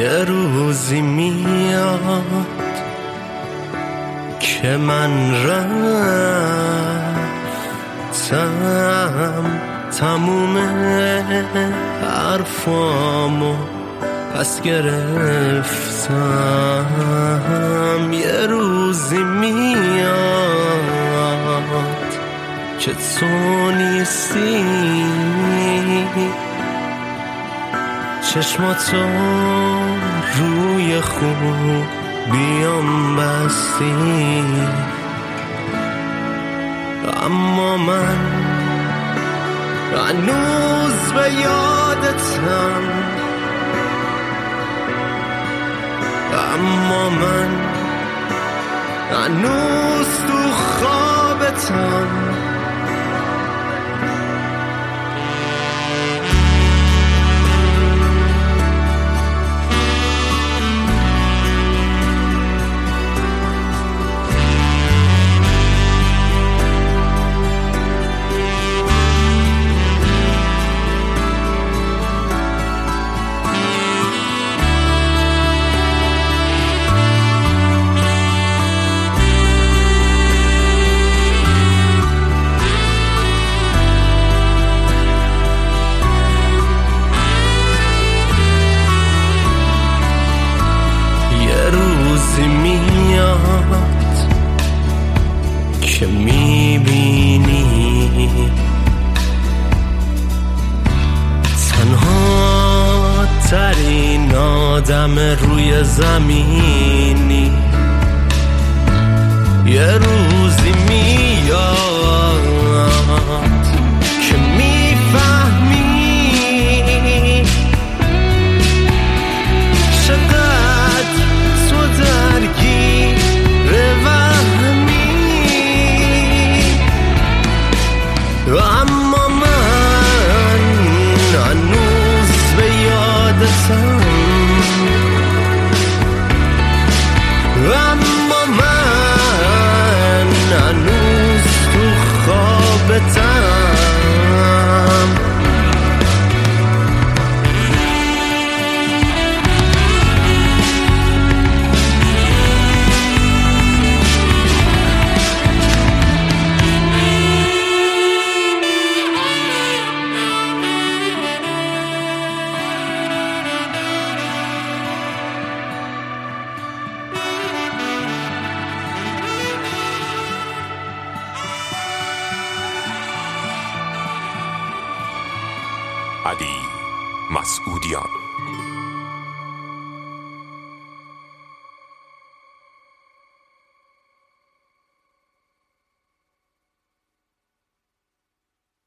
یه روزی میاد که من رفتم تموم حرفامو پس گرفتم. یه روزی میاد که تو نیستی، چشماتو روی خوبیام بستی، اما من هنوز به یادتم، اما من هنوز تو خوابتم. میاد که میبینی تنها ترین آدم روی زمینی. یه روزی میاد که میفهمی اما من هنوز به یادتم، اما من هنوز تو خوابتم. علی مسعودیان.